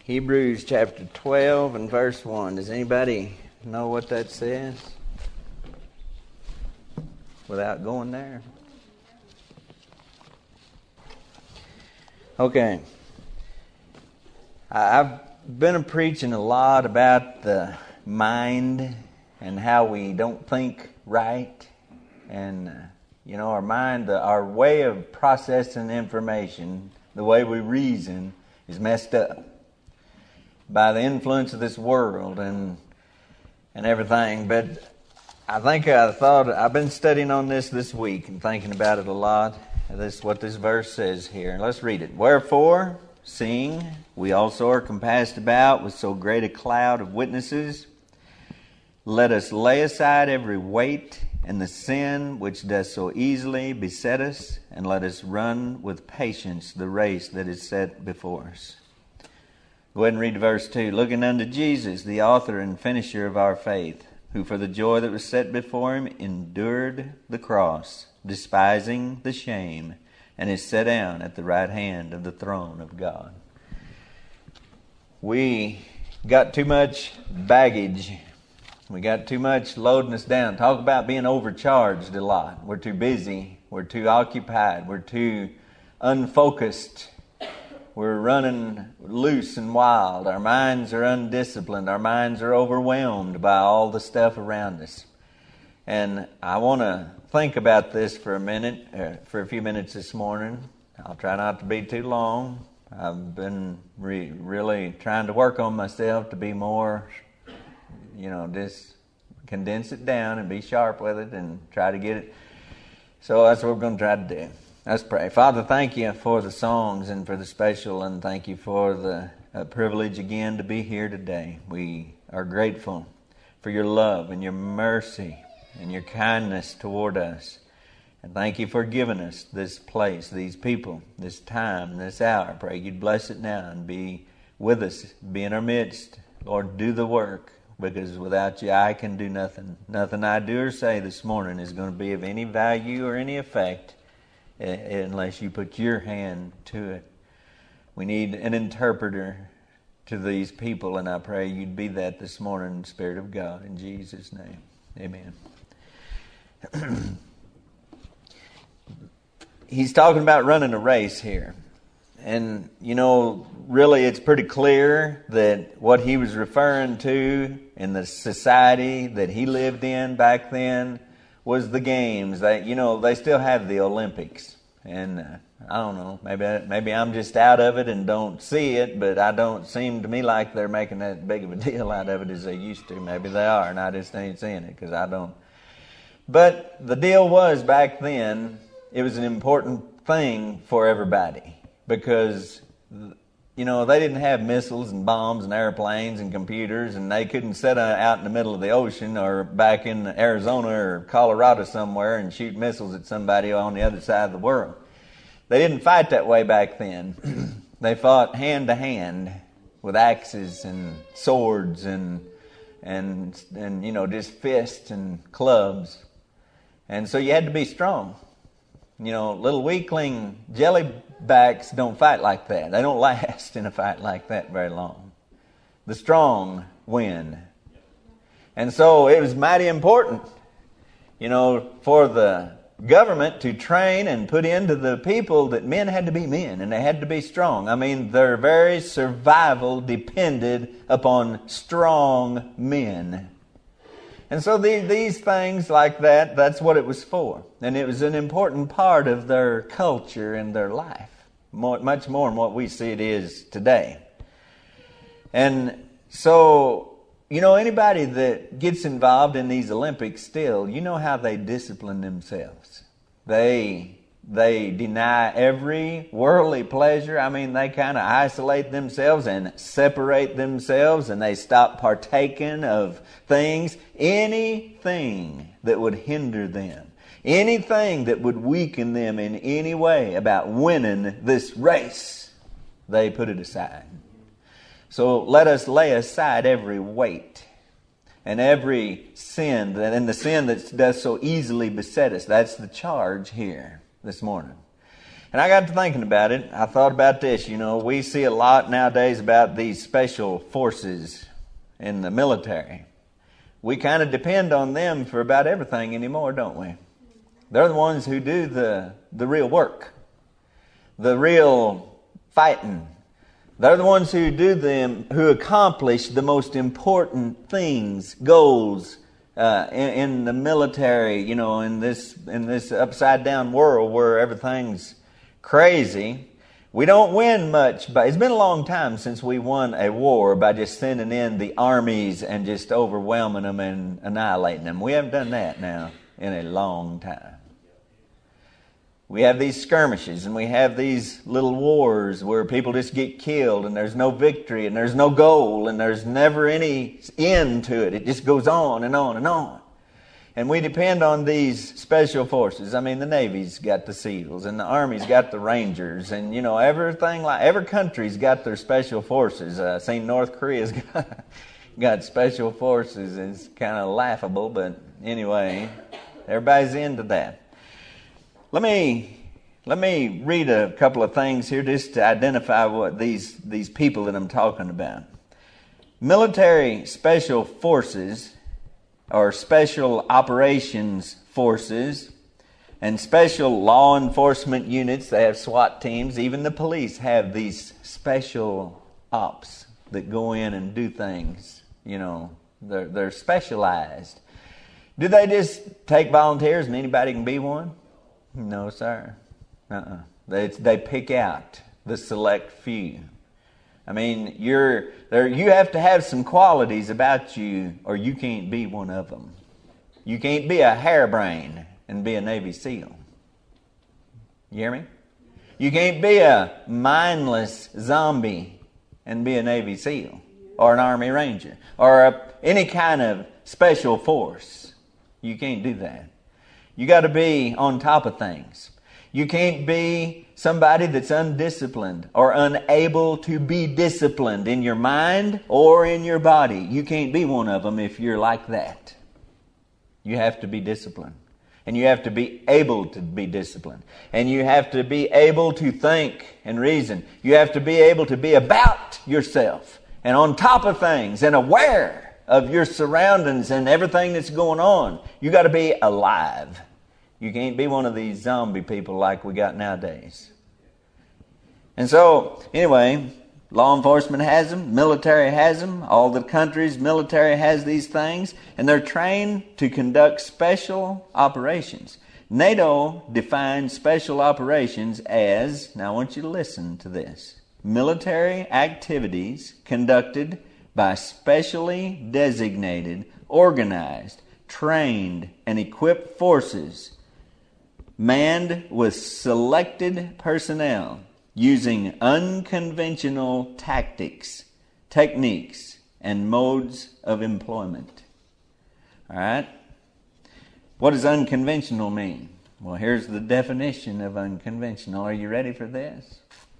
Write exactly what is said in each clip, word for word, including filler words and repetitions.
Hebrews chapter twelve and verse one. Does anybody know what that says? Without going there. Okay. I've been preaching a lot about the mind and how we don't think right. And, uh, you know, our mind, the, our way of processing information, the way we reason is messed up by the influence of this world and and everything. But I think I thought, I've been studying on this this week and thinking about it a lot. This is what this verse says here. Let's read it. Wherefore, seeing we also are compassed about with so great a cloud of witnesses, let us lay aside every weight and the sin which does so easily beset us, and let us run with patience the race that is set before us. Go ahead and read verse two. Looking unto Jesus, the author and finisher of our faith, who for the joy that was set before him endured the cross, despising the shame, and is set down at the right hand of the throne of God. We got too much baggage. We got too much loading us down. Talk about being overcharged a lot. We're too busy. We're too occupied. We're too unfocused. We're running loose and wild. Our minds are undisciplined. Our minds are overwhelmed by all the stuff around us. And I want to think about this for a minute, uh, for a few minutes this morning. I'll try not to be too long. I've been re- really trying to work on myself to be more, you know, just condense it down and be sharp with it and try to get it. So that's what we're going to try to do. Let's pray. Father, thank you for the songs and for the special, and thank you for the uh, privilege again to be here today. We are grateful for your love and your mercy and your kindness toward us. And thank you for giving us this place, these people, this time, this hour. I pray you'd bless it now and be with us, be in our midst. Lord, do the work, because without you I can do nothing. Nothing I do or say this morning is going to be of any value or any effect unless you put your hand to it. We need an interpreter to these people, and I pray you'd be that this morning, Spirit of God, in Jesus' name. Amen. He's talking about running a race here. And, you know, really it's pretty clear that what he was referring to in the society that he lived in back then was the games. They, you know, they still have the Olympics. And uh, I don't know, maybe maybe I'm just out of it and don't see it, but I don't seem to me like they're making that big of a deal out of it as they used to. Maybe they are, and I just ain't seeing it because I don't. But the deal was back then, it was an important thing for everybody because, you know, they didn't have missiles and bombs and airplanes and computers, and they couldn't sit out in the middle of the ocean or back in Arizona or Colorado somewhere and shoot missiles at somebody on the other side of the world. They didn't fight that way back then. They fought hand to hand with axes and swords and and and you know, just fists and clubs. And so you had to be strong. You know, little weakling jellybacks don't fight like that. They don't last in a fight like that very long. The strong win. And so it was mighty important, you know, for the government to train and put into the people that men had to be men and they had to be strong. I mean, their very survival depended upon strong men. And so the, these things like that, that's what it was for. And it was an important part of their culture and their life, more, much more than what we see it is today. And so, you know, anybody that gets involved in these Olympics still, you know how they discipline themselves. They they deny every worldly pleasure. I mean, they kind of isolate themselves and separate themselves, and they stop partaking of things, anything that would hinder them, anything that would weaken them in any way about winning this race, they put it aside. So let us lay aside every weight and every sin, and the sin that does so easily beset us. That's the charge here this morning. And I got to thinking about it. I thought about this. You know, we see a lot nowadays about these special forces in the military. We kind of depend on them for about everything anymore, don't we? They're the ones who do the, the real work, the real fighting. They're the ones who do them, who accomplish the most important things, goals, Uh, in, in the military, you know, in this in this upside down world where everything's crazy. We don't win much, but it's been a long time since we won a war by just sending in the armies and just overwhelming them and annihilating them. We haven't done that now in a long time. We have these skirmishes and we have these little wars where people just get killed and there's no victory and there's no goal and there's never any end to it. It just goes on and on and on. And we depend on these special forces. I mean, the Navy's got the SEALs and the Army's got the Rangers and, you know, everything like, every country's got their special forces. Uh, I've seen North Korea's got, got special forces. It's kind of laughable, but anyway, everybody's into that. Let me let me read a couple of things here just to identify what these, these people that I'm talking about. Military special forces or special operations forces and special law enforcement units. They have SWAT teams. Even the police have these special ops that go in and do things. You know, they're, they're specialized. Do they just take volunteers and anybody can be one? No, sir. Uh-uh. They they pick out the select few. I mean, you're there. You have to have some qualities about you, or you can't be one of them. You can't be a harebrain and be a Navy SEAL. You hear me? You can't be a mindless zombie and be a Navy SEAL or an Army Ranger or a, any kind of special force. You can't do that. You got to be on top of things. You can't be somebody that's undisciplined or unable to be disciplined in your mind or in your body. You can't be one of them if you're like that. You have to be disciplined. And you have to be able to be disciplined. And you have to be able to think and reason. You have to be able to be about yourself and on top of things and aware of your surroundings and everything that's going on. You got to be alive. You can't be one of these zombie people like we got nowadays. And so, anyway, law enforcement has them, military has them, all the countries' military has these things, and they're trained to conduct special operations. NATO defines special operations as, now I want you to listen to this, military activities conducted by specially designated, organized, trained, and equipped forces manned with selected personnel using unconventional tactics, techniques, and modes of employment. All right? What does unconventional mean? Well, here's the definition of unconventional. Are you ready for this?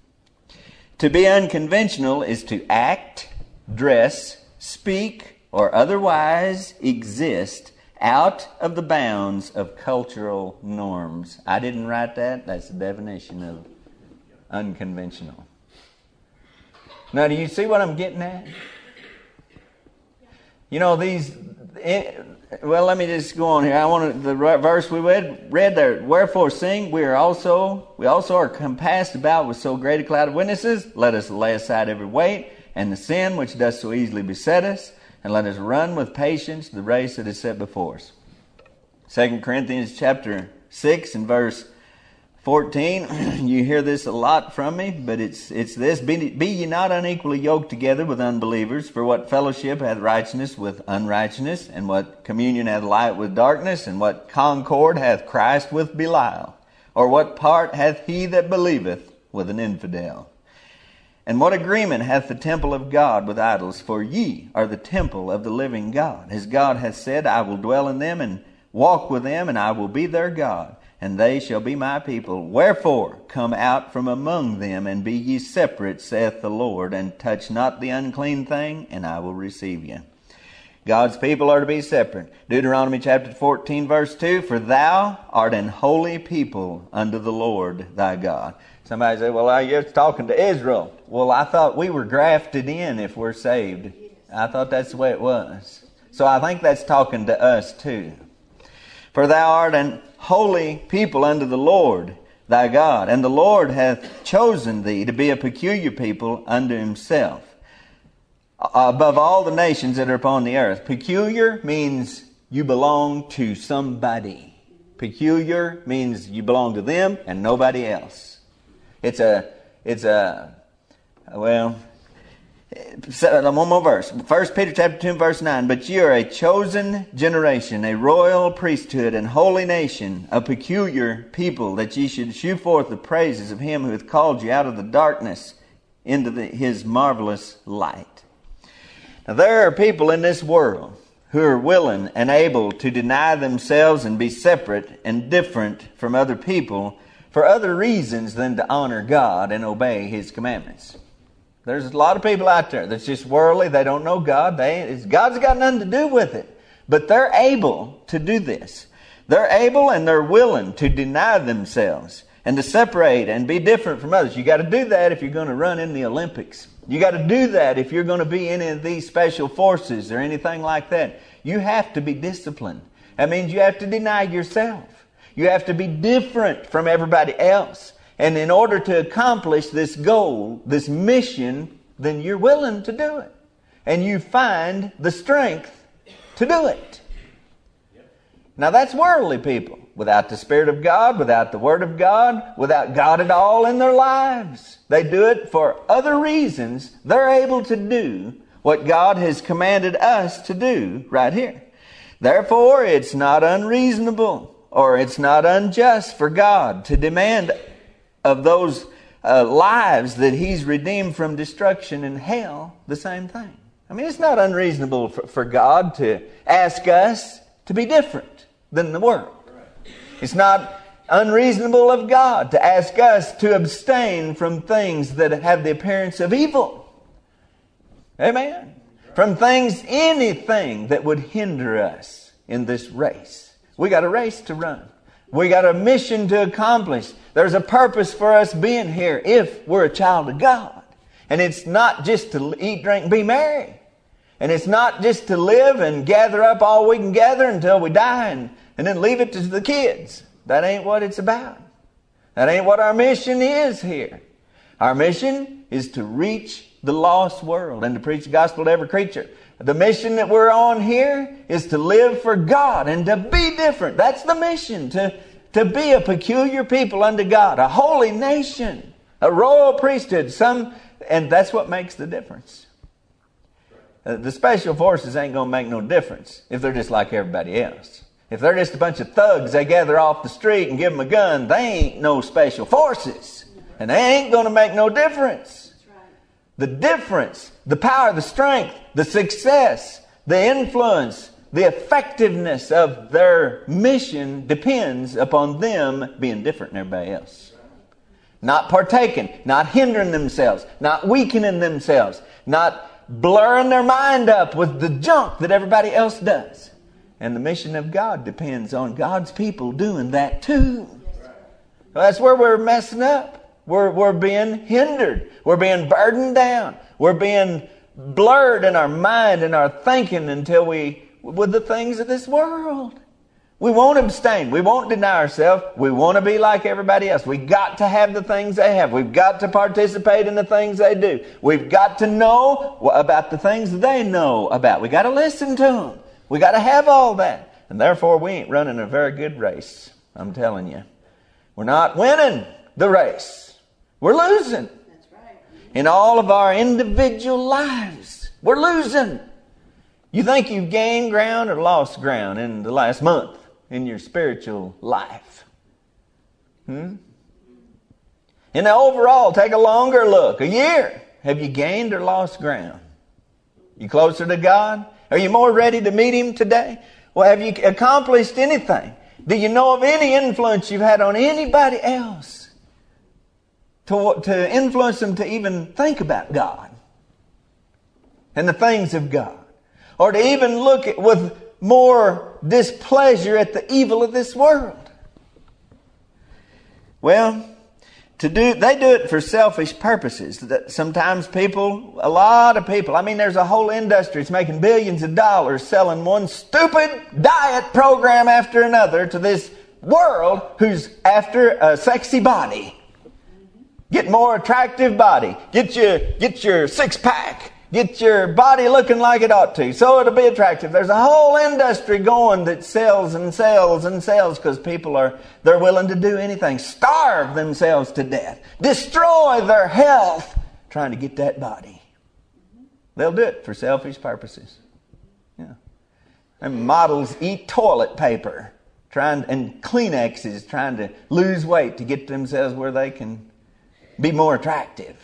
To be unconventional is to act, dress, speak, or otherwise exist out of the bounds of cultural norms. I didn't write that. That's the definition of unconventional. Now, do you see what I'm getting at? You know, these... It, well, let me just go on here. I want to, the verse we read, read there. Wherefore sing, we are also, we also are compassed about with so great a cloud of witnesses. Let us lay aside every weight and the sin which does so easily beset us, and let us run with patience the race that is set before us. Second Corinthians chapter six and verse fourteen. You hear this a lot from me, but it's it's this. Be, be ye not unequally yoked together with unbelievers, for what fellowship hath righteousness with unrighteousness, and what communion hath light with darkness, and what concord hath Christ with Belial? Or what part hath he that believeth with an infidel? And what agreement hath the temple of God with idols? For ye are the temple of the living God. As God hath said, I will dwell in them and walk with them, and I will be their God, and they shall be my people. Wherefore, come out from among them, and be ye separate, saith the Lord, and touch not the unclean thing, and I will receive you. God's people are to be separate. Deuteronomy chapter fourteen verse two, for thou art an holy people unto the Lord thy God. Somebody said, well, you're talking to Israel. Well, I thought we were grafted in if we're saved. I thought that's the way it was. So I think that's talking to us too. For thou art an holy people unto the Lord thy God, and the Lord hath chosen thee to be a peculiar people unto himself, above all the nations that are upon the earth. Peculiar means you belong to somebody. Peculiar means you belong to them and nobody else. It's a, it's a, well, one more verse. First Peter chapter two verse nine. But ye are a chosen generation, a royal priesthood, and holy nation, a peculiar people, that ye should shew forth the praises of him who hath called you out of the darkness into the, his marvelous light. Now there are people in this world who are willing and able to deny themselves and be separate and different from other people for other reasons than to honor God and obey his commandments. There's a lot of people out there that's just worldly. They don't know God. They, God's got nothing to do with it. But they're able to do this. They're able and they're willing to deny themselves and to separate and be different from others. You got to do that if you're going to run in the Olympics. You got to do that if you're going to be in any of these special forces or anything like that. You have to be disciplined. That means you have to deny yourself. You have to be different from everybody else. And in order to accomplish this goal, this mission, then you're willing to do it. And you find the strength to do it. Now that's worldly people. Without the Spirit of God, without the Word of God, without God at all in their lives. They do it for other reasons. They're able to do what God has commanded us to do right here. Therefore, it's not unreasonable or it's not unjust for God to demand of those uh, lives that He's redeemed from destruction and hell the same thing. I mean, it's not unreasonable for, for God to ask us to be different than the world. It's not unreasonable of God to ask us to abstain from things that have the appearance of evil. Amen. From things, anything that would hinder us in this race. We got a race to run. We got a mission to accomplish. There's a purpose for us being here if we're a child of God. And it's not just to eat, drink, and be merry. And it's not just to live and gather up all we can gather until we die and, and then leave it to the kids. That ain't what it's about. That ain't what our mission is here. Our mission is to reach the lost world and to preach the gospel to every creature. The mission that we're on here is to live for God and to be different. That's the mission, to, to be a peculiar people unto God, a holy nation, a royal priesthood. Some, and that's what makes the difference. Uh, the special forces ain't going to make no difference if they're just like everybody else. If they're just a bunch of thugs they gather off the street and give them a gun, they ain't no special forces. And they ain't going to make no difference. The difference, the power, the strength, the success, the influence, the effectiveness of their mission depends upon them being different than everybody else. Not partaking, not hindering themselves, not weakening themselves, not blurring their mind up with the junk that everybody else does. And the mission of God depends on God's people doing that too. So that's where we're messing up. We're, we're being hindered. We're being burdened down. We're being blurred in our mind and our thinking until we, with the things of this world. We won't abstain. We won't deny ourselves. We want to be like everybody else. We've got to have the things they have. We've got to participate in the things they do. We've got to know about the things they know about. We've got to listen to them. We've got to have all that. And therefore, we ain't running a very good race. I'm telling you. We're not winning the race. We're losing. That's right. In all of our individual lives, we're losing. You think you've gained ground or lost ground in the last month in your spiritual life? Hmm? In the overall, take a longer look. A year. Have you gained or lost ground? You closer to God? Are you more ready to meet Him today? Well, have you accomplished anything? Do you know of any influence you've had on anybody else? To, to influence them to even think about God and the things of God. or to even look at, with more displeasure at the evil of this world. Well, to do they do it for selfish purposes. That sometimes people, a lot of people, I mean, there's a whole industry that's making billions of dollars selling one stupid diet program after another to this world who's after a sexy body. Get more attractive body. Get your get your six pack. Get your body looking like it ought to, so it'll be attractive. There's a whole industry going that sells and sells and sells because people are, they're willing to do anything. Starve themselves to death. Destroy their health trying to get that body. They'll do it for selfish purposes. Yeah. And models eat toilet paper trying and Kleenexes trying to lose weight to get themselves where they can be more attractive.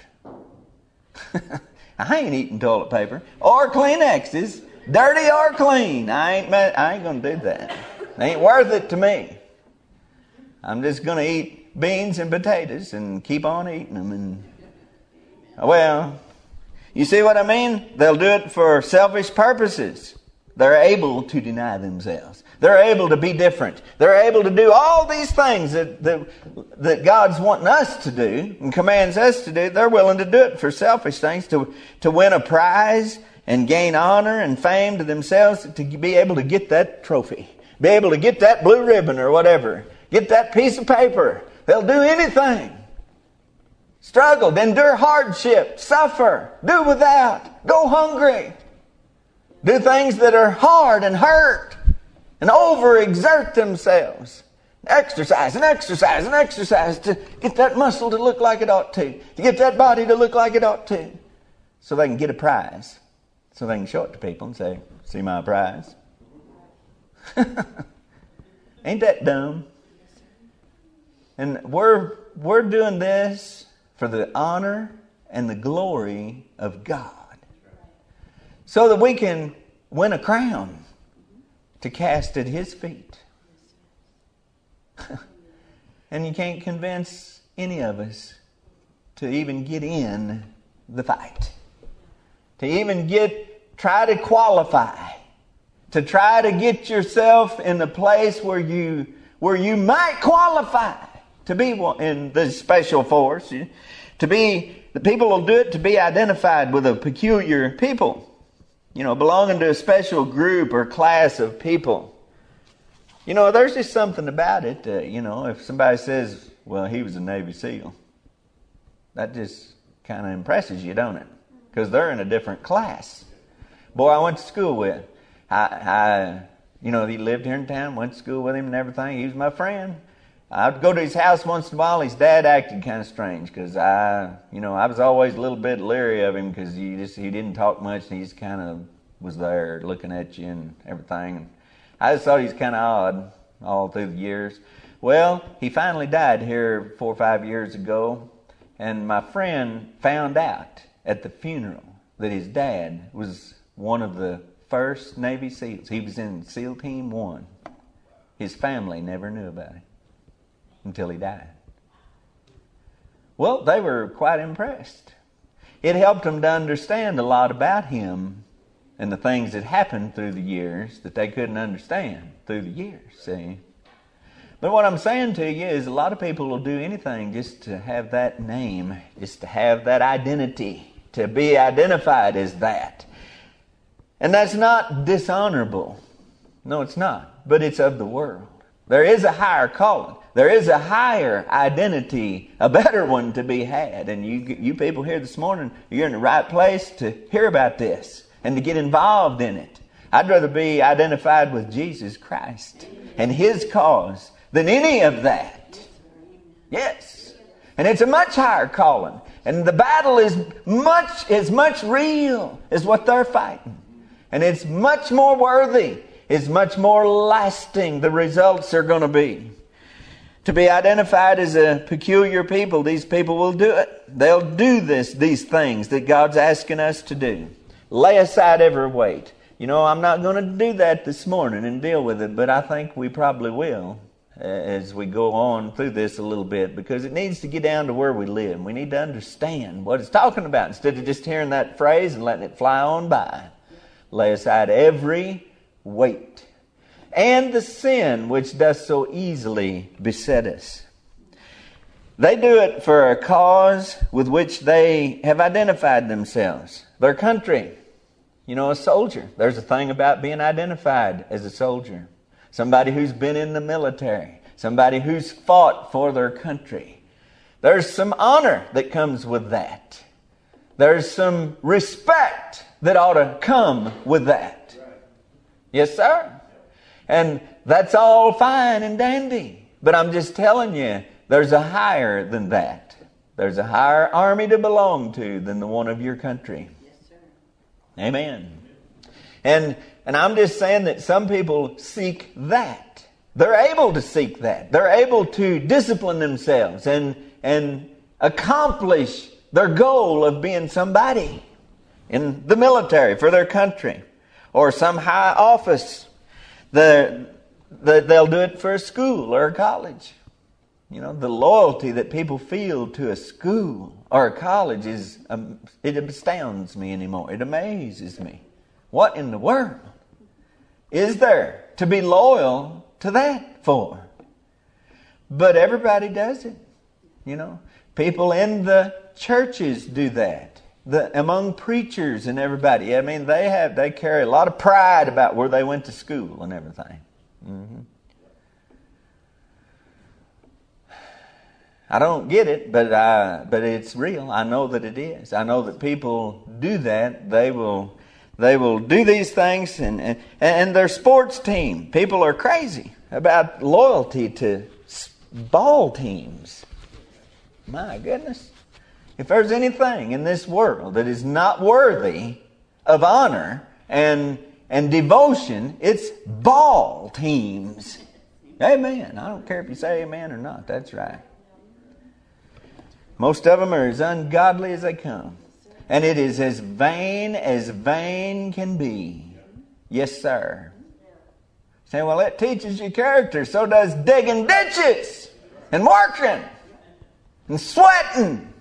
I ain't eating toilet paper or Kleenexes, dirty or clean. I ain't I ain't going to do that. It ain't worth it to me. I'm just going to eat beans and potatoes and keep on eating them. And well, you see what I mean? They'll do it for selfish purposes. They're able to deny themselves. They're able to be different. They're able to do all these things that, that, that God's wanting us to do and commands us to do. They're willing to do it for selfish things, to, to win a prize and gain honor and fame to themselves, to be able to get that trophy, be able to get that blue ribbon or whatever, get that piece of paper. They'll do anything. Struggle, endure hardship, suffer, do without, go hungry. Do things that are hard and hurt and overexert themselves. Exercise and exercise and exercise to get that muscle to look like it ought to. To get that body to look like it ought to. So they can get a prize. So they can show it to people and say, see my prize. Ain't that dumb? And we're, we're doing this for the honor and the glory of God. So that we can win a crown to cast at His feet. And you can't convince any of us to even get in the fight. To even get, try to qualify. To try to get yourself in the place where you, where you might qualify to be in the special force. To be, the people will do it to be identified with a peculiar people. You know, belonging to a special group or class of people. You know, there's just something about it. Uh, you know, if somebody says, well, he was a Navy SEAL, that just kind of impresses you, don't it? Because they're in a different class. Boy, I went to school with. I, I, you know, he lived here in town, went to school with him and everything. He was my friend. I'd go to his house once in a while. His dad acted kind of strange because I, you know, I was always a little bit leery of him because he just he didn't talk much and he just kind of was there looking at you and everything. And I just thought he was kind of odd all through the years. Well, he finally died here four or five years ago, and my friend found out at the funeral that his dad was one of the first Navy SEALs. He was in SEAL Team One. His family never knew about it until he died. Well, they were quite impressed. It helped them to understand a lot about him and the things that happened through the years that they couldn't understand through the years, see? But what I'm saying to you is a lot of people will do anything just to have that name, just to have that identity, to be identified as that. And that's not dishonorable. No, it's not. But it's of the world. There is a higher calling. There is a higher identity, a better one to be had. And you you people here this morning, you're in the right place to hear about this and to get involved in it. I'd rather be identified with Jesus Christ and His cause than any of that. Yes. And it's a much higher calling. And the battle is much, as much real as what they're fighting. And it's much more worthy. It's much more lasting. The results are going to be. To be identified as a peculiar people, these people will do it. They'll do this, these things that God's asking us to do. Lay aside every weight. You know, I'm not going to do that this morning and deal with it, but I think we probably will as we go on through this a little bit, because it needs to get down to where we live. We need to understand what it's talking about instead of just hearing that phrase and letting it fly on by. lay aside every weight and the sin which doth so easily beset us. They do it for a cause with which they have identified themselves, their country. You know, a soldier. There's a thing about being identified as a soldier. Somebody who's been in the military. Somebody who's fought for their country. There's some honor that comes with that. There's some respect that ought to come with that. Yes, sir? And that's all fine and dandy. But I'm just telling you, there's a higher than that. There's a higher army to belong to than the one of your country. Yes, sir. Amen. And and I'm just saying that some people seek that. They're able to seek that. They're able to discipline themselves and and accomplish their goal of being somebody in the military for their country or some high office. The, the, they'll do it for a school or a college. You know, the loyalty that people feel to a school or a college is, um, it astounds me anymore. It amazes me. What in the world is there to be loyal to that for? But everybody does it. You know, people in the churches do that. The, among preachers and everybody. I mean, they have, they carry a lot of pride about where they went to school and everything. Mm-hmm. I don't get it, but I, but it's real. I know that it is. I know that people do that. They will, they will do these things, and and, and their sports team. People are crazy about loyalty to ball teams. My goodness. If there's anything in this world that is not worthy of honor and and devotion, it's ball teams. Amen. I don't care if you say amen or not. That's right. Most of them are as ungodly as they come. And it is as vain as vain can be. Yes, sir. Say, well, it teaches you character. So does digging ditches and working and sweating.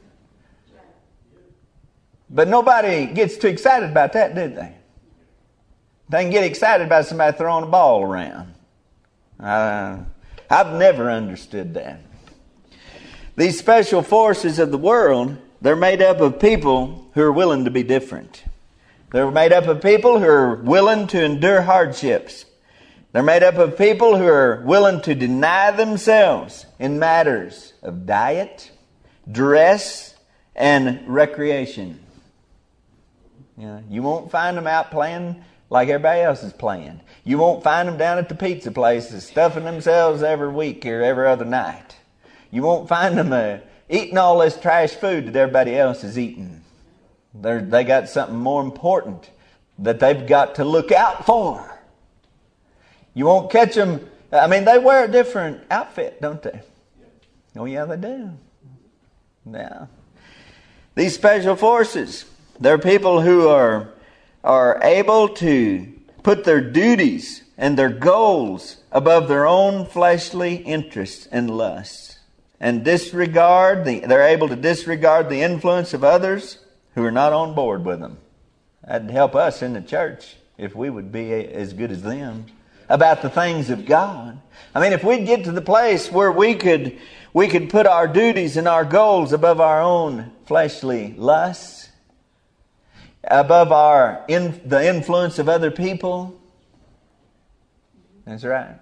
But nobody gets too excited about that, do they? They can get excited about somebody throwing a ball around. Uh, I've never understood that. These special forces of the world, they're made up of people who are willing to be different. They're made up of people who are willing to endure hardships. They're made up of people who are willing to deny themselves in matters of diet, dress, and recreation. You know, you won't find them out playing like everybody else is playing. You won't find them down at the pizza places stuffing themselves every week or every other night. You won't find them uh, eating all this trash food that everybody else is eating. They're, they got something more important that they've got to look out for. You won't catch them. I mean, they wear a different outfit, don't they? Oh, yeah, they do. Yeah. These special forces, they're people who are, are able to put their duties and their goals above their own fleshly interests and lusts. And disregard the, they're able to disregard the influence of others who are not on board with them. That'd help us in the church if we would be as good as them about the things of God. I mean, if we'd get to the place where we could we could put our duties and our goals above our own fleshly lusts, above our in, the influence of other people. That's right.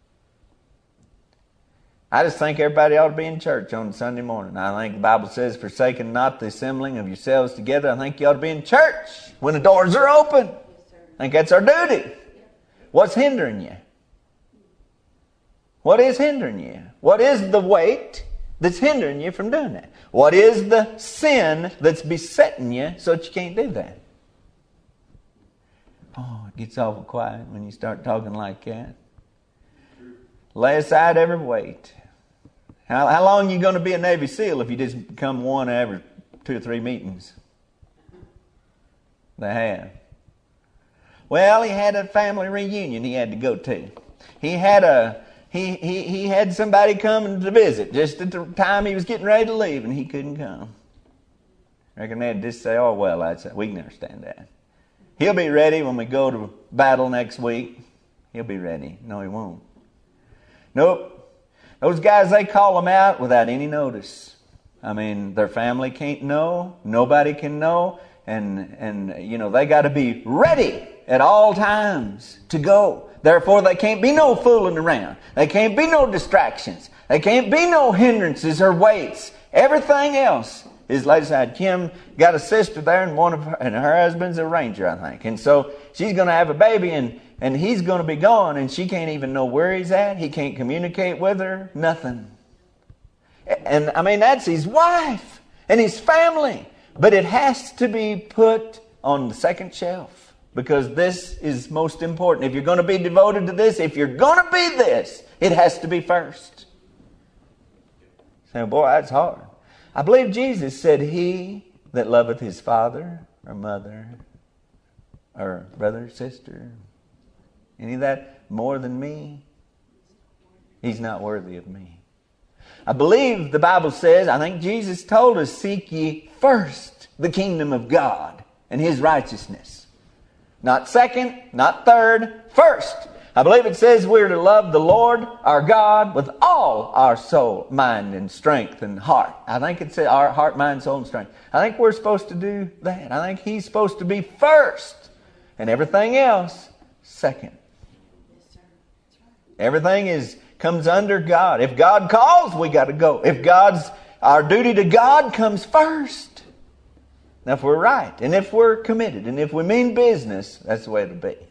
I just think everybody ought to be in church on Sunday morning. I think the Bible says, forsaking not the assembling of yourselves together. I think you ought to be in church when the doors are open. I think that's our duty. What's hindering you? What is hindering you? What is the weight that's hindering you from doing that? What is the sin that's besetting you so that you can't do that? Oh, it gets awful quiet when you start talking like that. Lay aside every weight. How, how long are you going to be a Navy SEAL if you just become one every two or three meetings? They have. Well, he had a family reunion he had to go to. He had a he he he had somebody coming to visit just at the time he was getting ready to leave, and he couldn't come. I reckon they'd just say, "Oh well, that's we can understand that." He'll be ready when we go to battle next week. He'll be ready. No, he won't. Nope. Those guys, they call them out without any notice. I mean, their family can't know. Nobody can know. And, and you know, they got to be ready at all times to go. Therefore, there can't be no fooling around. There can't be no distractions. There can't be no hindrances or weights. Everything else is laid aside. Kim got a sister there, and one of her, and her husband's a ranger, I think. And so she's going to have a baby, and, and he's going to be gone, and she can't even know where he's at. He can't communicate with her. Nothing. And I mean, that's his wife and his family. But it has to be put on the second shelf, because this is most important. If you're going to be devoted to this, if you're going to be this, it has to be first. So, boy, that's hard. I believe Jesus said, he that loveth his father or mother or brother or sister, any of that more than me, he's not worthy of me. I believe the Bible says, I think Jesus told us, seek ye first the kingdom of God and his righteousness. Not second, not third, first. I believe it says we're to love the Lord our God with all our soul, mind, and strength and heart. I think it says our heart, mind, soul, and strength. I think we're supposed to do that. I think he's supposed to be first and everything else second. Everything is comes under God. If God calls, we got to go. If God's our duty to God comes first. Now, if we're right, and if we're committed, and if we mean business, that's the way it'll be.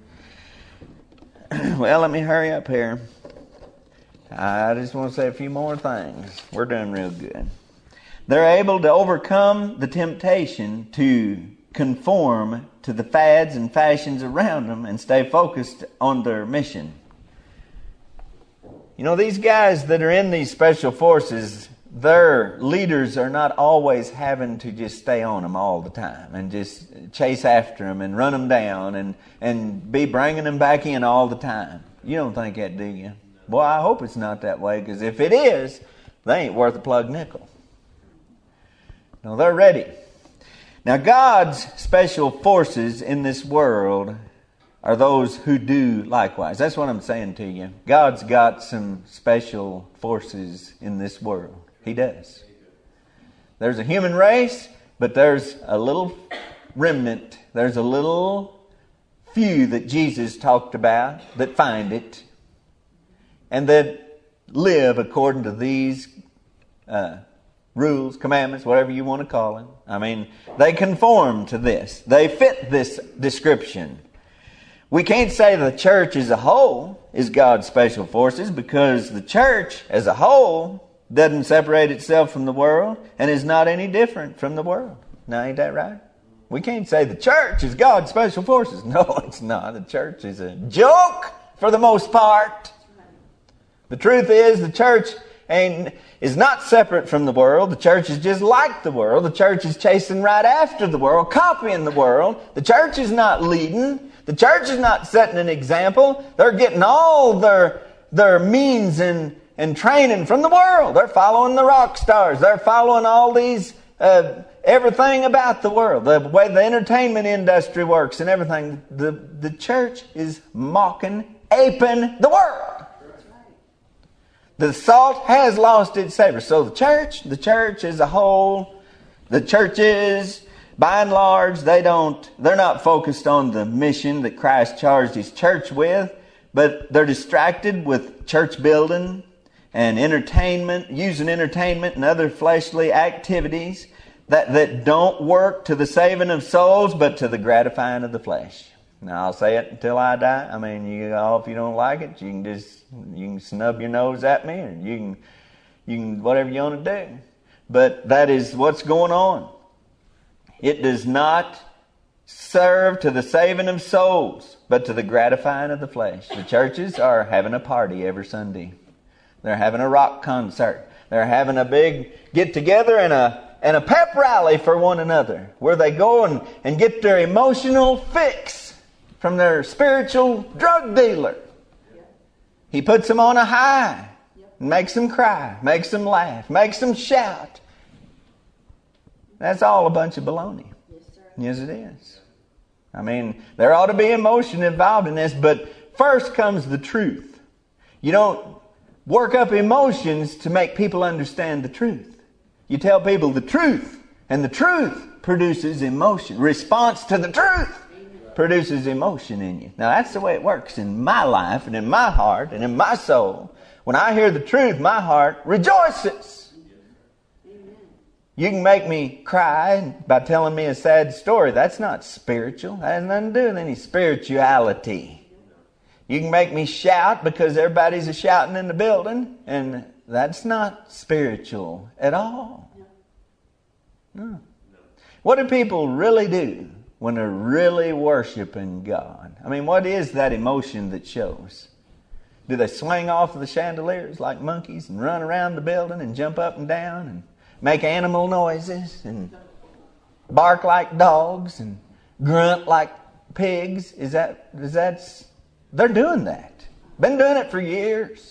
Well, let me hurry up here. I just want to say a few more things. We're doing real good. They're able to overcome the temptation to conform to the fads and fashions around them and stay focused on their mission. You know, these guys that are in these special forces, their leaders are not always having to just stay on them all the time and just chase after them and run them down and, and be bringing them back in all the time. You don't think that, do you? Boy, I hope it's not that way, because if it is, they ain't worth a plug nickel. No, they're ready. Now, God's special forces in this world are those who do likewise. That's what I'm saying to you. God's got some special forces in this world. He does. There's a human race, but there's a little remnant. There's a little few that Jesus talked about that find it and that live according to these uh, rules, commandments, whatever you want to call them. I mean, they conform to this. They fit this description. We can't say the church as a whole is God's special forces, because the church as a whole doesn't separate itself from the world and is not any different from the world. Now, ain't that right? We can't say the church is God's special forces. No, it's not. The church is a joke for the most part. The truth is, the church ain't is not separate from the world. The church is just like the world. The church is chasing right after the world, copying the world. The church is not leading. The church is not setting an example. They're getting all their their means and, and training from the world. They're following the rock stars. They're following all these, uh, everything about the world. The way the entertainment industry works and everything. The, the church is mocking, aping the world. The salt has lost its savor. So the church, the church as a whole, the churches, by and large, they don't, they're not focused on the mission that Christ charged his church with, but they're distracted with church building and entertainment, using entertainment and other fleshly activities that, that don't work to the saving of souls, but to the gratifying of the flesh. Now, I'll say it until I die. I mean, you all, if you don't like it, you can just, you can snub your nose at me, or you can, you can, whatever you want to do. But that is what's going on. It does not serve to the saving of souls, but to the gratifying of the flesh. The churches are having a party every Sunday. They're having a rock concert. They're having a big get-together and a and a pep rally for one another, where they go and, and get their emotional fix from their spiritual drug dealer. He puts them on a high, makes them cry, makes them laugh, makes them shout. That's all a bunch of baloney. Yes, sir. Yes, it is. I mean, there ought to be emotion involved in this, but first comes the truth. You don't work up emotions to make people understand the truth. You tell people the truth, and the truth produces emotion. Response to the truth produces emotion in you. Now, that's the way it works in my life and in my heart and in my soul. When I hear the truth, my heart rejoices. You can make me cry by telling me a sad story. That's not spiritual. That has nothing to do with any spirituality. You can make me shout because everybody's a shouting in the building, and that's not spiritual at all. No. What do people really do when they're really worshiping God? I mean, what is that emotion that shows? Do they swing off of the chandeliers like monkeys and run around the building and jump up and down and make animal noises and bark like dogs and grunt like pigs? Is that, is that, they're doing that. Been doing it for years.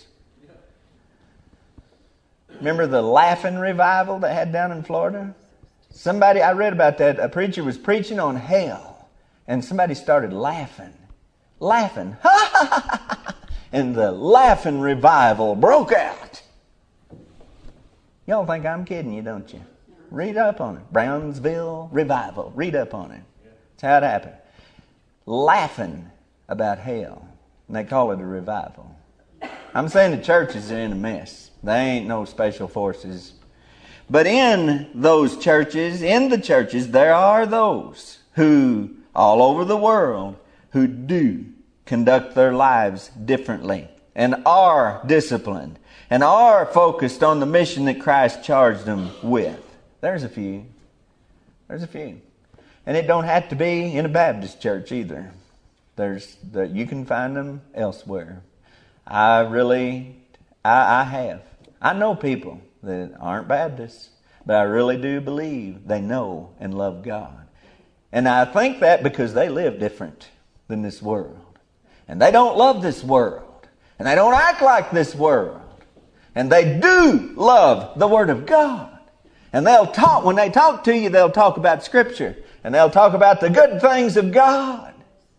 Remember the laughing revival they had down in Florida? Somebody, I read about that, a preacher was preaching on hell, and somebody started laughing. Laughing. Ha ha ha ha! And the laughing revival broke out. Y'all think I'm kidding you, don't you? Read up on it. Brownsville Revival. Read up on it. That's how it happened. Laughing about hell. And they call it a revival. I'm saying the churches are in a mess. They ain't no special forces. But in those churches, in the churches, there are those who, all over the world, who do conduct their lives differently and are disciplined and are focused on the mission that Christ charged them with. There's a few. There's a few. And it don't have to be in a Baptist church either. There's the, you can find them elsewhere. I really, I, I have. I know people that aren't Baptists, but I really do believe they know and love God. And I think that because they live different than this world. And they don't love this world. And they don't act like this world. And they do love the Word of God. And they'll talk, when they talk to you, they'll talk about Scripture. And they'll talk about the good things of God.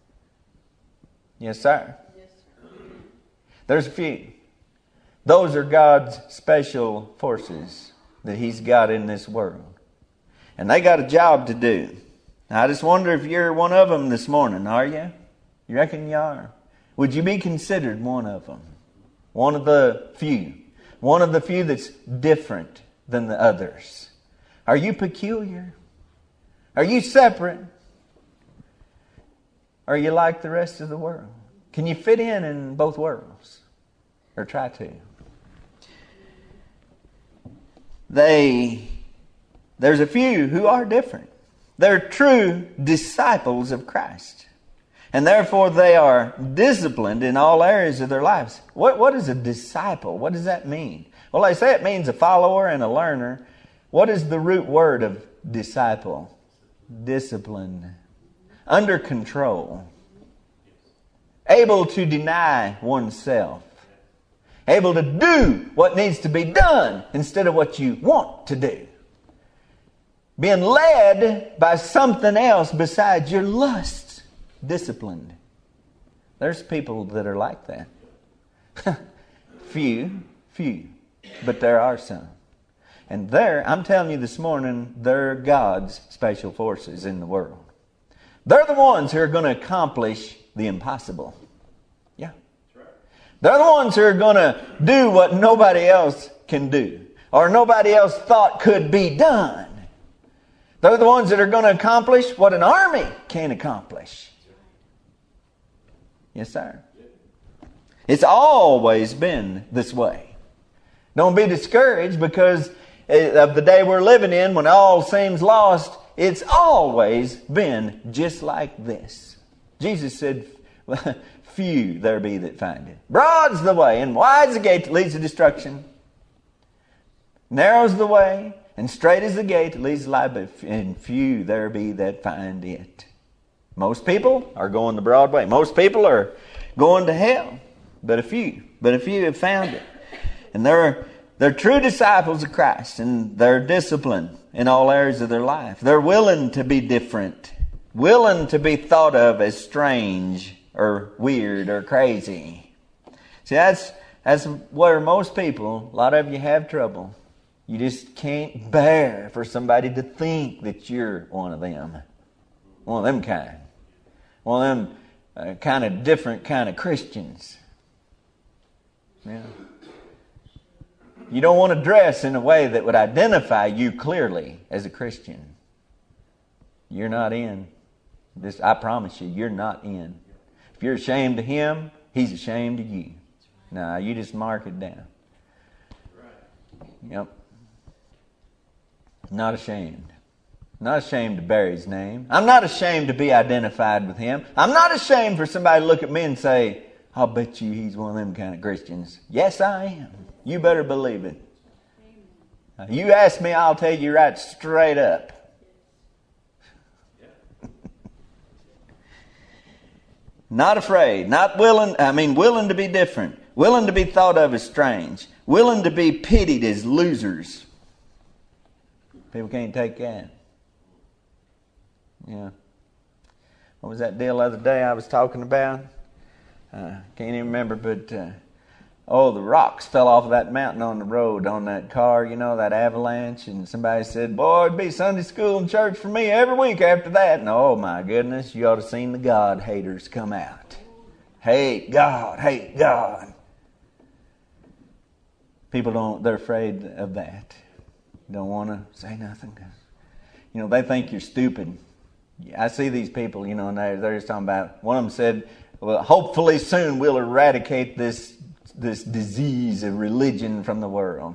Yes, sir. Yes, sir. There's a few. Those are God's special forces that He's got in this world. And they got a job to do. Now, I just wonder if you're one of them this morning, are you? You reckon you are? Would you be considered one of them? One of the few. One of the few that's different than the others. Are you peculiar? Are you separate? Are you like the rest of the world? Can you fit in in both worlds? Or try to? They, there's a few who are different. They're true disciples of Christ. And therefore they are disciplined in all areas of their lives. What, what is a disciple? What does that mean? Well, they say it means a follower and a learner. What is the root word of disciple? Disciplined. Under control. Able to deny oneself. Able to do what needs to be done instead of what you want to do. Being led by something else besides your lusts. Disciplined. There's people that are like that. few, few. But there are some. And there, I'm telling you this morning, they're God's special forces in the world. They're the ones who are going to accomplish the impossible. Yeah. They're the ones who are going to do what nobody else can do. Or nobody else thought could be done. They're the ones that are going to accomplish what an army can't accomplish. Yes, sir. It's always been this way. Don't be discouraged because of the day we're living in when all seems lost. It's always been just like this. Jesus said, few there be that find it. Broad's the way and wide's the gate that leads to destruction. Narrow's the way and straight is the gate that leads to life, and few there be that find it. Most people are going the broad way. Most people are going to hell. But a few. But a few have found it. And they're, they're true disciples of Christ. And they're disciplined in all areas of their life. They're willing to be different willing to be thought of as strange or weird or crazy. See, that's, that's where most people, a lot of you have trouble. You just can't bear for somebody to think that you're one of them. One of them kind. One of them uh, kind of different kind of Christians. Yeah. You don't want to dress in a way that would identify you clearly as a Christian. You're not in. This, I promise you, you're not in. If you're ashamed of him, he's ashamed of you. Now, you just mark it down. Yep. Not ashamed. Not ashamed to bear his name. I'm not ashamed to be identified with him. I'm not ashamed for somebody to look at me and say, I'll bet you he's one of them kind of Christians. Yes, I am. You better believe it. Now, you ask me, I'll tell you right straight up. Not afraid, not willing, I mean willing to be different, willing to be thought of as strange, willing to be pitied as losers. People can't take that. Yeah. What was that deal the other day I was talking about? Uh, can't even remember, but uh, oh, the rocks fell off of that mountain on the road on that car, you know, that avalanche. And somebody said, boy, it'd be Sunday school and church for me every week after that. And oh, my goodness, you ought to have seen the God haters come out. Hate God, hate God. People don't, they're afraid of that. Don't want to say nothing. You know, they think you're stupid. I see these people, you know, and they're, they're just talking about, one of them said, well, hopefully soon we'll eradicate this this disease of religion from the world.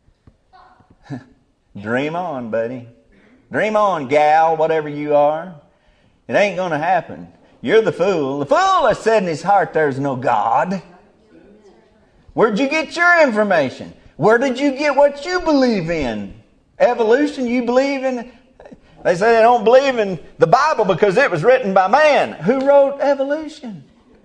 Dream on, buddy. Dream on, gal, whatever you are. It ain't going to happen. You're the fool. The fool has said in his heart there's no God. Where'd you get your information? Where did you get what you believe in? Evolution, you believe in? They say they don't believe in the Bible because it was written by man. Who wrote evolution?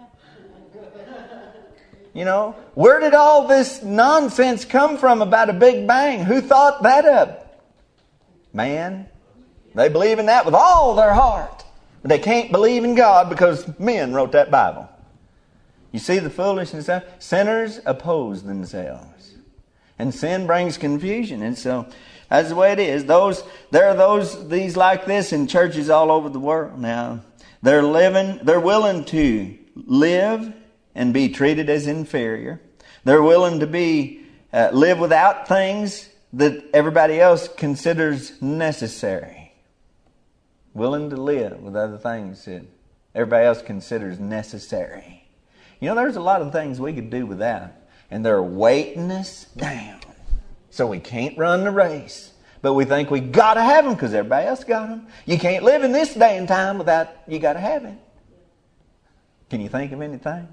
You know, where did all this nonsense come from about a Big Bang? Who thought that up? Man. They believe in that with all their heart. But they can't believe in God because men wrote that Bible. You see the foolishness of it? Sinners oppose themselves. And sin brings confusion. And so that's the way it is. Those there are those these like this in churches all over the world now. They're living, they're willing to live and be treated as inferior. They're willing to be uh, live without things that everybody else considers necessary. Willing to live with other things that everybody else considers necessary. You know, there's a lot of things we could do without, and they're weighting us down. So we can't run the race, but we think we got to have them because everybody else got them. You can't live in this day and time without you got to have it. Can you think of anything?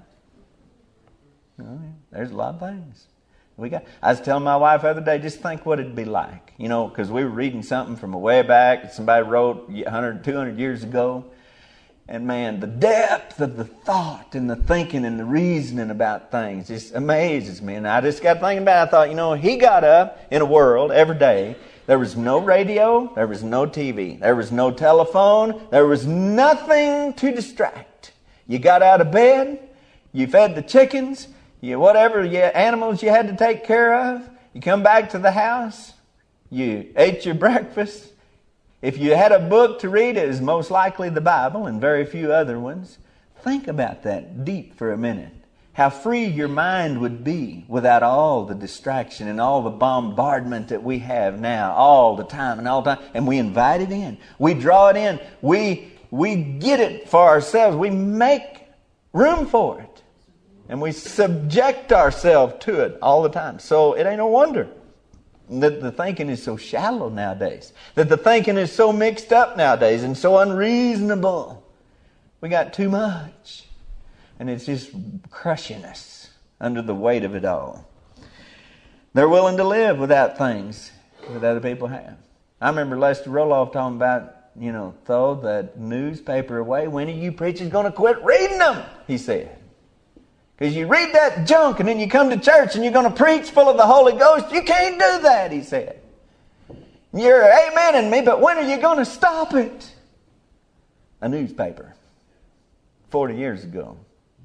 Oh, yeah. There's a lot of things. We got. I was telling my wife the other day, just think what it'd be like. You know, because we were reading something from a way back that somebody wrote one hundred, two hundred years ago. And man, the depth of the thought and the thinking and the reasoning about things just amazes me. And I just got thinking about it. I thought, you know, he got up in a world every day. There was no radio. There was no T V. There was no telephone. There was nothing to distract. You got out of bed. You fed the chickens. You, whatever you, animals you had to take care of, you come back to the house, you ate your breakfast. If you had a book to read, it was most likely the Bible and very few other ones. Think about that deep for a minute. How free your mind would be without all the distraction and all the bombardment that we have now, all the time and all the time. And we invite it in. We draw it in. We, we get it for ourselves. We make room for it. And we subject ourselves to it all the time. So it ain't no wonder that the thinking is so shallow nowadays. That the thinking is so mixed up nowadays and so unreasonable. We got too much. And it's just crushing us under the weight of it all. They're willing to live without things that other people have. I remember Lester Roloff talking about, you know, throw that newspaper away. When are you preachers going to quit reading them? He said. Because you read that junk and then you come to church and you're going to preach full of the Holy Ghost. You can't do that, he said. You're amening me, but when are you going to stop it? a newspaper forty years ago.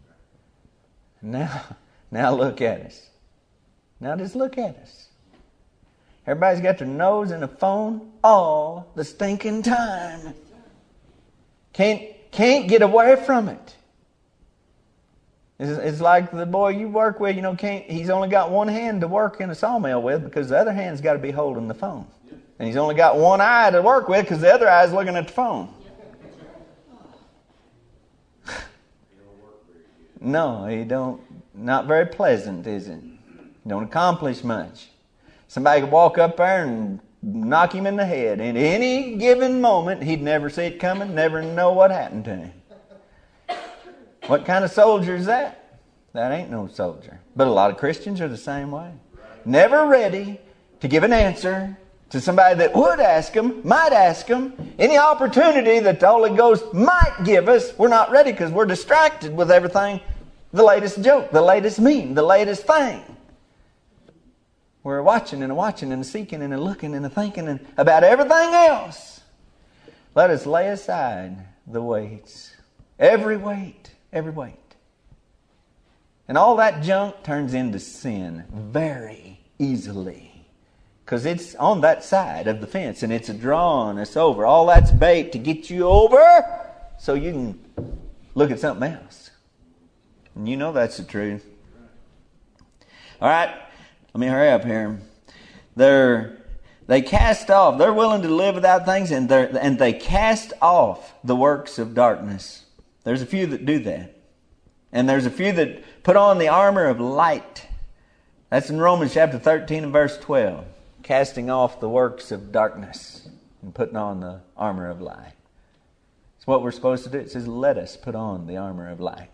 Now, now look at us. Now just look at us. Everybody's got their nose in the phone all the stinking time. Can't, can't get away from it. It's, it's like the boy you work with, you know, can't, he's only got one hand to work in a sawmill with because the other hand's got to be holding the phone. And he's only got one eye to work with because the other eye's looking at the phone. No, he don't. Not very pleasant, is it? Don't accomplish much. Somebody could walk up there and knock him in the head. In any given moment, he'd never see it coming, never know what happened to him. What kind of soldier is that? That ain't no soldier. But a lot of Christians are the same way. Never ready to give an answer to somebody that would ask them, might ask them. Any opportunity that the Holy Ghost might give us, we're not ready because we're distracted with everything. The latest joke, the latest meme, the latest thing. We're watching and watching and seeking and looking and thinking and about everything else. Let us lay aside the weights. Every weight. Every weight. And all that junk turns into sin very easily. Because it's on that side of the fence and it's drawing us over. All that's bait to get you over so you can look at something else. And you know that's the truth. All right, let me hurry up here. They're, they cast off, they're willing to live without things, and, and they cast off the works of darkness. There's a few that do that. And there's a few that put on the armor of light. That's in Romans chapter thirteen and verse twelve. Casting off the works of darkness and putting on the armor of light. It's what we're supposed to do. It says, let us put on the armor of light.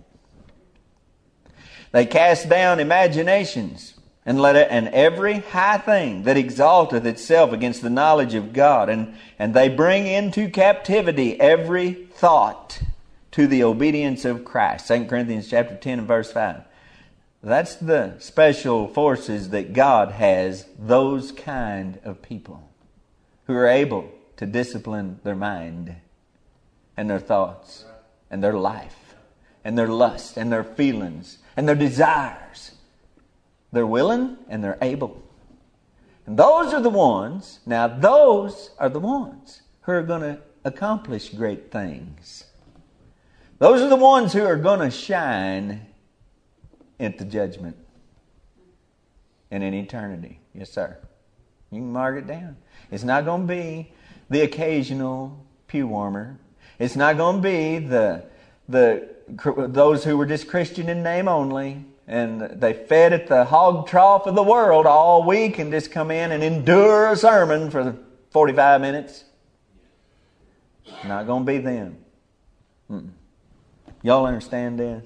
They cast down imaginations and let it, and every high thing that exalteth itself against the knowledge of God. And, and they bring into captivity every thought to the obedience of Christ. Second Corinthians chapter ten and verse five. That's the special forces that God has, those kind of people who are able to discipline their mind and their thoughts and their life and their lust and their feelings and their desires. They're willing and they're able. And those are the ones, now those are the ones who are going to accomplish great things. Those are the ones who are going to shine at the judgment and in eternity. Yes, sir. You can mark it down. It's not going to be the occasional pew warmer. It's not going to be the the those who were just Christian in name only, and they fed at the hog trough of the world all week and just come in and endure a sermon for forty-five minutes. Not going to be them. Mm-mm. Y'all understand this?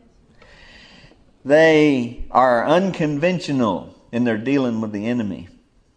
They are unconventional in their dealing with the enemy.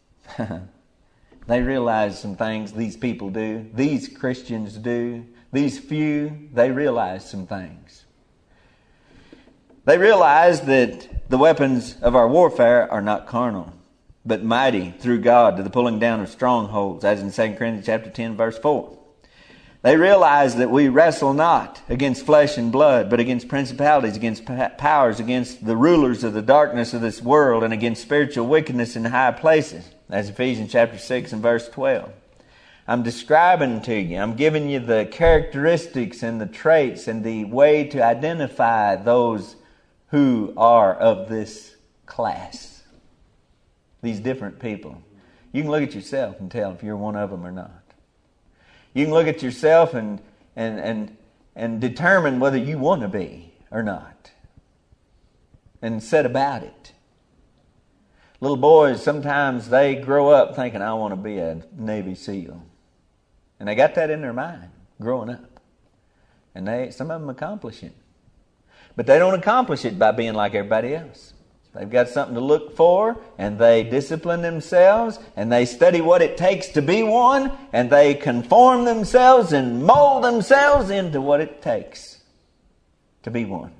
They realize some things these people do. These Christians do. These few, they realize some things. They realize that the weapons of our warfare are not carnal, but mighty through God to the pulling down of strongholds, as in Second Corinthians chapter ten, verse four. They realize that we wrestle not against flesh and blood, but against principalities, against powers, against the rulers of the darkness of this world, and against spiritual wickedness in high places. That's Ephesians chapter six and verse twelve. I'm describing to you, I'm giving you the characteristics and the traits and the way to identify those who are of this class. These different people. You can look at yourself and tell if you're one of them or not. You can look at yourself and and and and determine whether you want to be or not. And set about it. Little boys, sometimes they grow up thinking, I want to be a Navy SEAL. And they got that in their mind growing up. And they some of them accomplish it. But they don't accomplish it by being like everybody else. They've got something to look for, and they discipline themselves, and they study what it takes to be one, and they conform themselves and mold themselves into what it takes to be one.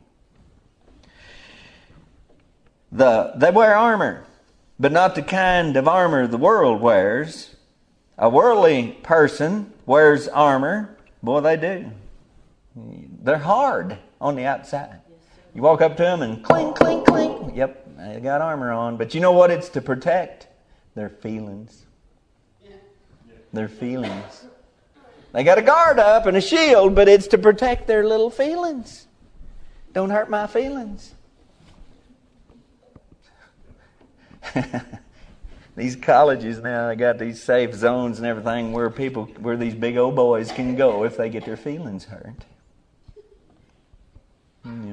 The, they wear armor, but not the kind of armor the world wears. A worldly person wears armor. Boy, they do. They're hard on the outside. You walk up to them and clink, clink, clink. Yep, they got armor on. But you know what it's to protect? Their feelings. Their feelings. They got a guard up and a shield, but it's to protect their little feelings. Don't hurt my feelings. These colleges now, they got these safe zones and everything where people, where these big old boys can go if they get their feelings hurt. Yeah.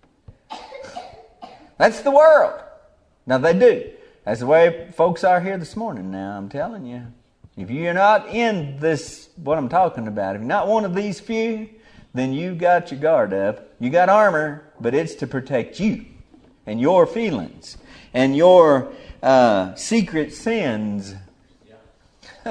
That's the world. Now they do. That's the way folks are here this morning now, I'm telling you. If you're not in this, what I'm talking about, if you're not one of these few, then you've got your guard up. You got armor, but it's to protect you and your feelings and your uh, secret sins. Yeah.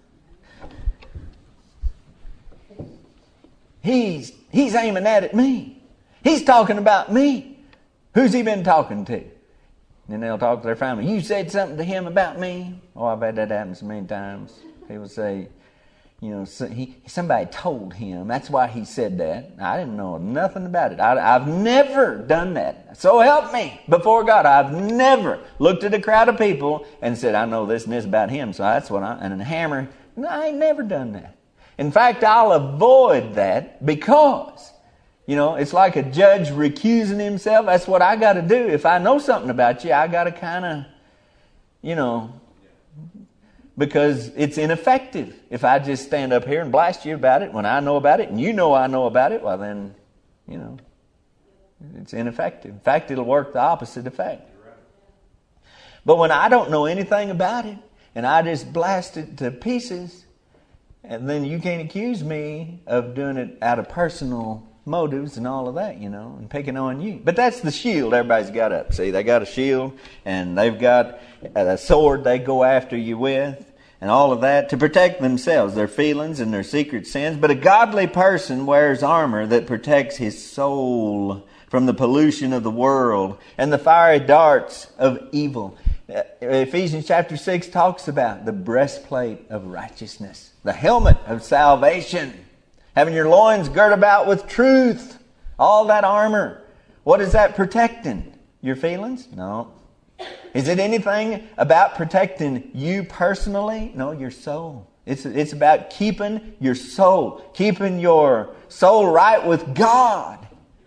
he's he's aiming that at me. He's talking about me. Who's he been talking to? Then they'll talk to their family. You said something to him about me? Oh, I've had that happen so many times. People say, you know, so he, somebody told him. That's why he said that. I didn't know nothing about it. I, I've never done that. So help me before God. I've never looked at a crowd of people and said, I know this and this about him, so that's what I... And a hammer. No, I ain't never done that. In fact, I'll avoid that because... You know, it's like a judge recusing himself. That's what I got to do. If I know something about you, I got to kind of, you know, because it's ineffective. If I just stand up here and blast you about it when I know about it and you know I know about it, well then, you know, it's ineffective. In fact, it'll work the opposite effect. But when I don't know anything about it and I just blast it to pieces, and then you can't accuse me of doing it out of personal motives and all of that, you know, and picking on you. But that's the shield everybody's got up. See, they got a shield and they've got a sword they go after you with and all of that to protect themselves, their feelings and their secret sins. But a godly person wears armor that protects his soul from the pollution of the world and the fiery darts of evil. Ephesians chapter six talks about the breastplate of righteousness, the helmet of salvation, having your loins girt about with truth. All that armor. What is that protecting? Your feelings? No. Is it anything about protecting you personally? No, your soul. It's, it's about keeping your soul. Keeping your soul right with God.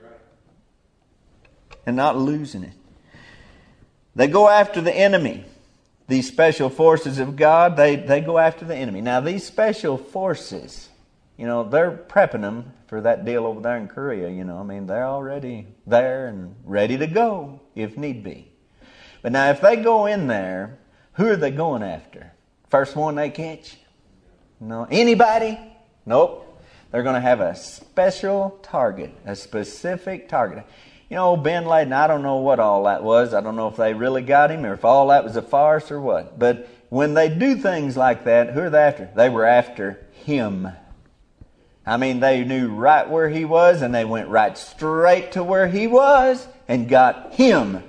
And not losing it. They go after the enemy. These special forces of God, they, they go after the enemy. Now these special forces... You know, they're prepping them for that deal over there in Korea, you know. I mean, they're already there and ready to go if need be. But now if they go in there, who are they going after? First one they catch? No. Anybody? Nope. They're going to have a special target, a specific target. You know, Bin Laden, I don't know what all that was. I don't know if they really got him or if all that was a farce or what. But when they do things like that, who are they after? They were after him. I mean, they knew right where he was, and they went right straight to where he was and got him.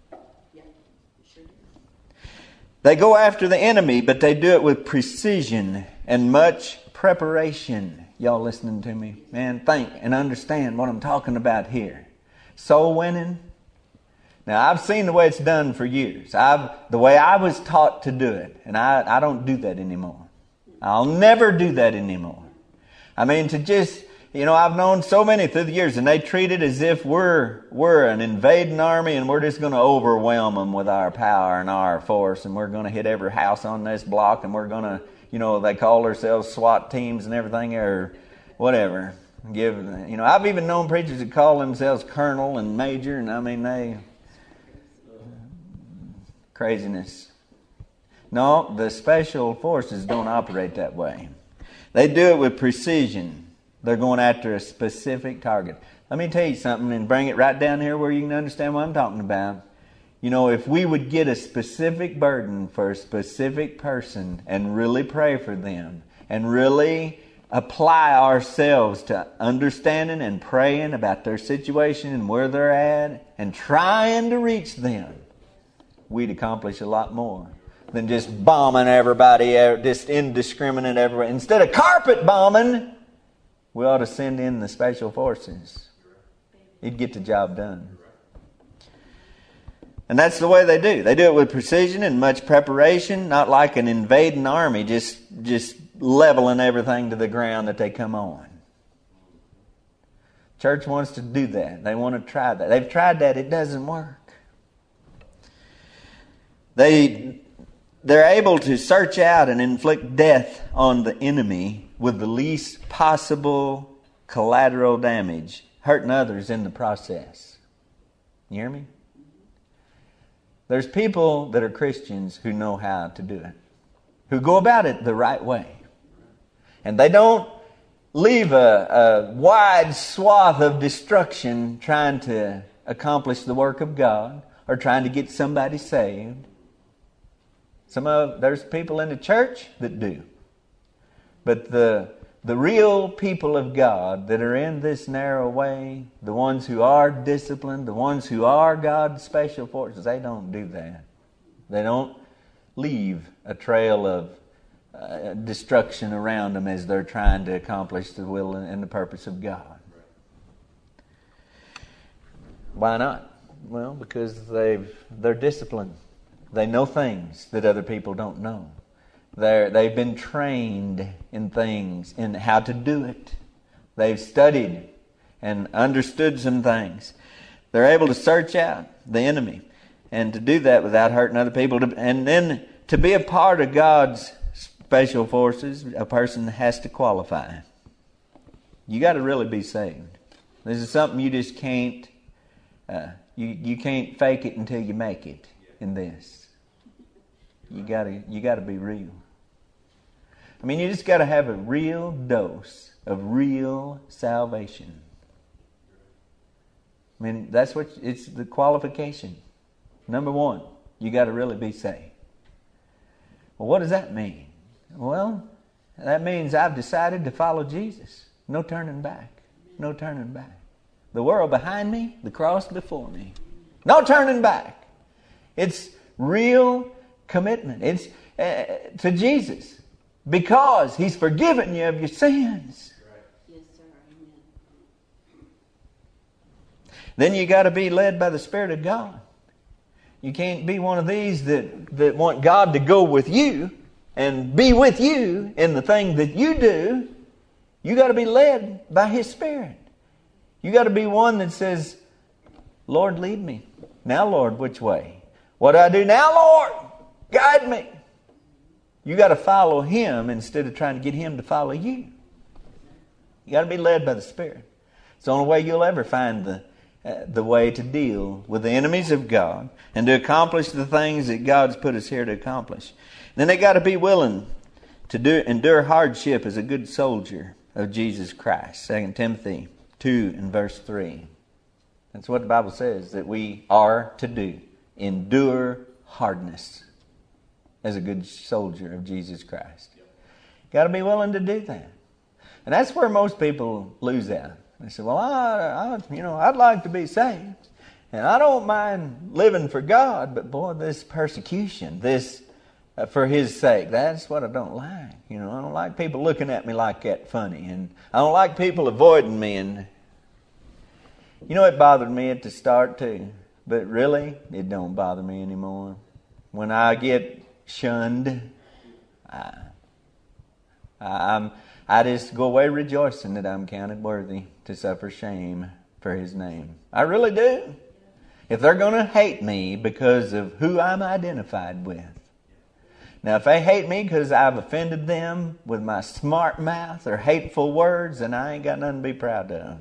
They go after the enemy, but they do it with precision and much preparation. Y'all listening to me? Man, think and understand what I'm talking about here. Soul winning. Now, I've seen the way it's done for years. I've the way I was taught to do it, and I, I don't do that anymore. I'll never do that anymore. I mean, to just, you know, I've known so many through the years, and they treat it as if we're we're an invading army, and we're just going to overwhelm them with our power and our force, and we're going to hit every house on this block, and we're going to, you know, they call themselves SWAT teams and everything, or whatever. Give, you know, I've even known preachers that call themselves colonel and major, and I mean, they, craziness. No, the special forces don't operate that way. They do it with precision. They're going after a specific target. Let me tell you something and bring it right down here where you can understand what I'm talking about. You know, if we would get a specific burden for a specific person and really pray for them and really apply ourselves to understanding and praying about their situation and where they're at and trying to reach them, we'd accomplish a lot more than just bombing everybody, just indiscriminate everywhere. Instead of carpet bombing, we ought to send in the special forces. He'd get the job done. And that's the way they do. They do it with precision and much preparation, not like an invading army, just, just leveling everything to the ground that they come on. Church wants to do that. They want to try that. They've tried that. It doesn't work. They, they're able to search out and inflict death on the enemy with the least possible collateral damage, hurting others in the process. You hear me? There's people that are Christians who know how to do it, who go about it the right way. And they don't leave a, a wide swath of destruction trying to accomplish the work of God or trying to get somebody saved. Some of there's people in the church that do. But the the real people of God that are in this narrow way, the ones who are disciplined, the ones who are God's special forces, they don't do that. They don't leave a trail of uh, destruction around them as they're trying to accomplish the will and the purpose of God. Why not? Well, because they've they're disciplined. They know things that other people don't know. They're, they've been trained in things, in how to do it. They've studied and understood some things. They're able to search out the enemy and to do that without hurting other people. And then to be a part of God's special forces, a person has to qualify. You got to really be saved. This is something you just can't, uh, you, you can't fake it until you make it in this. You gotta, you gotta be real. I mean, you just gotta have a real dose of real salvation. I mean, that's what, it's the qualification. Number one, you gotta really be saved. Well, what does that mean? Well, that means I've decided to follow Jesus. No turning back. No turning back. The world behind me, the cross before me. No turning back. It's real commitment. It's uh, to Jesus because He's forgiven you of your sins. Yes, sir. Amen. Then you got to be led by the Spirit of God. You can't be one of these that, that want God to go with you and be with you in the thing that you do. You got to be led by His Spirit. You got to be one that says, Lord, lead me. Now, Lord, which way? What do I do now, Lord? Guide me. You got to follow Him instead of trying to get Him to follow you. You got to be led by the Spirit. It's the only way you'll ever find the uh, the way to deal with the enemies of God and to accomplish the things that God's put us here to accomplish. And then they got to be willing to do endure hardship as a good soldier of Jesus Christ. Second Timothy two and verse three. That's what the Bible says that we are to do. Endure hardness as a good soldier of Jesus Christ. Got to be willing to do that. And that's where most people lose out. They say, well, I, I, you know, I'd like to be saved. And I don't mind living for God, but boy, this persecution, this uh, for His sake, that's what I don't like. You know, I don't like people looking at me like that funny. And I don't like people avoiding me. And, you know, it bothered me at the start too. But really, it don't bother me anymore. When I get shunned, I, I'm, I just go away rejoicing that I'm counted worthy to suffer shame for His name. I really do. If they're going to hate me because of who I'm identified with. Now, if they hate me because I've offended them with my smart mouth or hateful words, then I ain't got nothing to be proud of.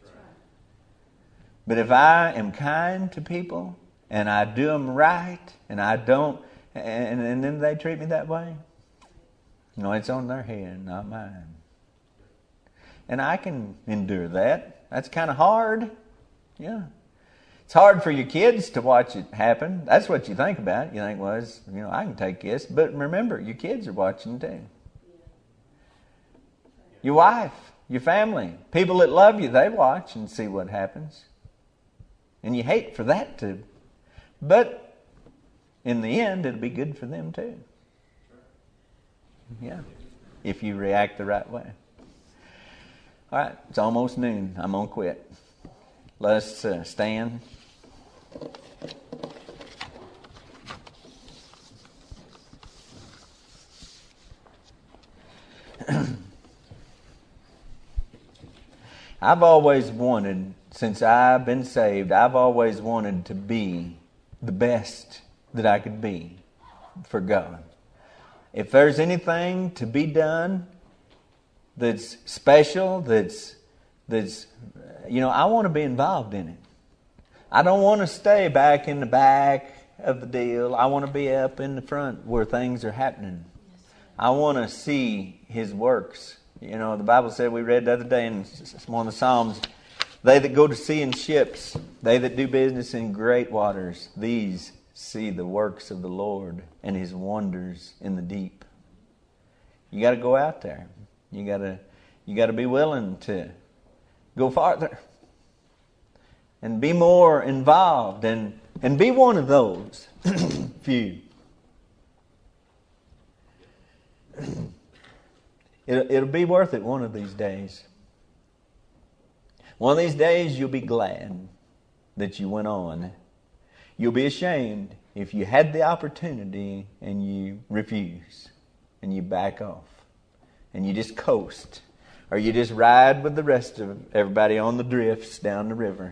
But if I am kind to people and I do them right and I don't, and, and then they treat me that way, no, it's on their head, not mine. And I can endure that. That's kind of hard. Yeah. It's hard for your kids to watch it happen. That's what you think about. You think, well, it's, you know, I can take this. But remember, your kids are watching too. Your wife, your family, people that love you, they watch and see what happens. And you hate for that to. But in the end, it'll be good for them too. Yeah. If you react the right way. All right, it's almost noon. I'm going to quit. Let us uh, stand. I've always wanted, since I've been saved, I've always wanted to be the best that I could be for God. If there's anything to be done that's special, that's, that's, you know, I want to be involved in it. I don't want to stay back in the back of the deal. I want to be up in the front where things are happening. I want to see His works. You know, the Bible said, we read the other day in one of the Psalms, they that go to sea in ships, they that do business in great waters, these see the works of the Lord and His wonders in the deep. You got to go out there. You got to you got to be willing to go farther and be more involved and and be one of those few. It'll, it'll be worth it one of these days. One of these days you'll be glad that you went on. You'll be ashamed if you had the opportunity and you refuse and you back off and you just coast, or you just ride with the rest of everybody on the drifts down the river.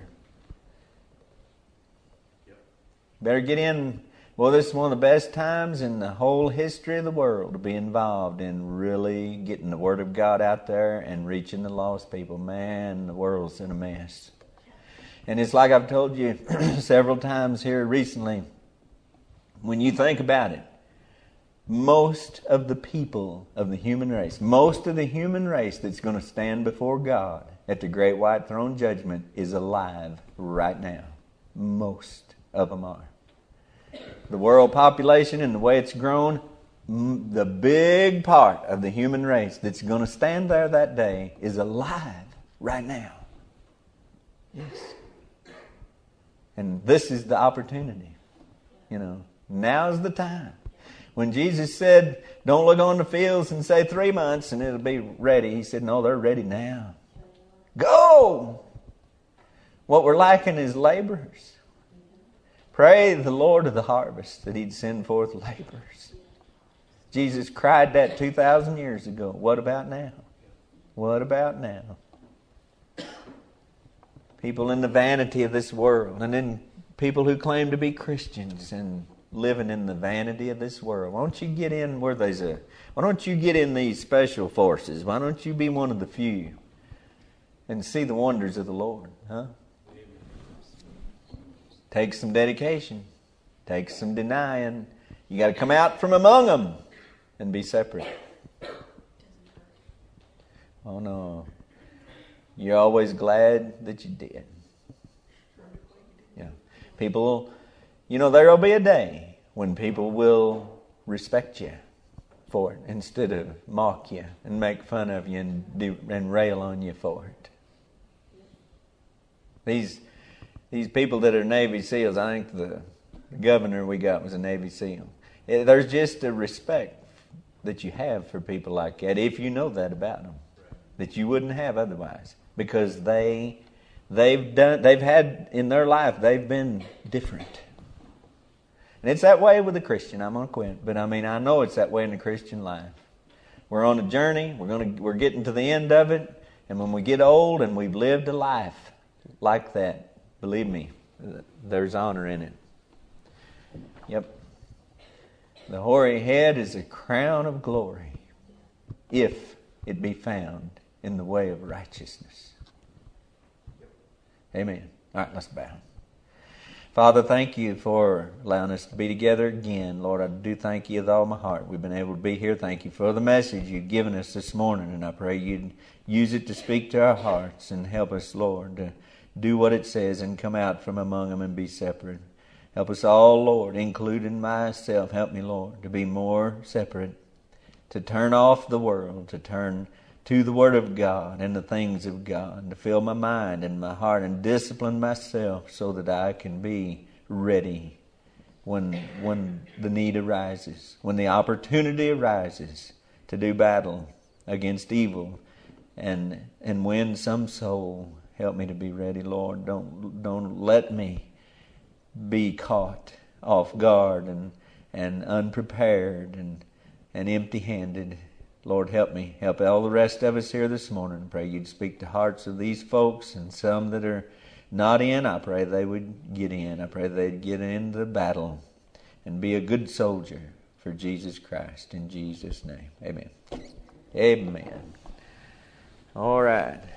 Yep. Better get in. Well, this is one of the best times in the whole history of the world to be involved in really getting the Word of God out there and reaching the lost people. Man, the world's in a mess. And it's like I've told you several times here recently, when you think about it, most of the people of the human race, most of the human race that's going to stand before God at the great white throne judgment is alive right now. Most of them are. The world population and the way it's grown, the big part of the human race that's going to stand there that day is alive right now. Yes. And this is the opportunity. You know, now's the time. When Jesus said, don't look on the fields and say three months and it'll be ready, He said, no, they're ready now. Go! What we're lacking is laborers. Pray the Lord of the harvest that He'd send forth laborers. Jesus cried that two thousand years ago. What about now? What about now? People in the vanity of this world, and then people who claim to be Christians and living in the vanity of this world. Why don't you get in where there's a... Why don't you get in these special forces? Why don't you be one of the few and see the wonders of the Lord? Huh? Takes some dedication. Takes some denying. You got to come out from among them and be separate. Oh no. You're always glad that you did. Yeah. People, you know, there will be a day when people will respect you for it instead of mock you and make fun of you and do, and rail on you for it. These these people that are Navy SEALs, I think the governor we got was a Navy SEAL. There's just a respect that you have for people like that, if you know that about them, that you wouldn't have otherwise, because they they've done they've had in their life, they've been different. And it's that way with a Christian. I'm going to quit, but I mean I know it's that way in the Christian life. We're on a journey. We're going to we're getting to the end of it, and when we get old and we've lived a life like that, believe me, there's honor in it. Yep. The hoary head is a crown of glory if it be found in the way of righteousness. Amen. All right, let's bow. Father, thank you for allowing us to be together again. Lord, I do thank you with all my heart. We've been able to be here. Thank you for the message you've given us this morning, and I pray you'd use it to speak to our hearts and help us, Lord, to do what it says and come out from among them and be separate. Help us all, Lord, including myself. Help me, Lord, to be more separate, to turn off the world, to turn to the Word of God and the things of God, to fill my mind and my heart and discipline myself so that I can be ready when, when the need arises, when the opportunity arises to do battle against evil and and win some soul. Help me to be ready, Lord. Don't don't let me be caught off guard and and unprepared and and empty-handed. Lord, help me. Help all the rest of us here this morning. Pray you'd speak to hearts of these folks, and some that are not in, I pray they would get in. I pray they'd get into the battle and be a good soldier for Jesus Christ. In Jesus' name, amen. Amen. All right.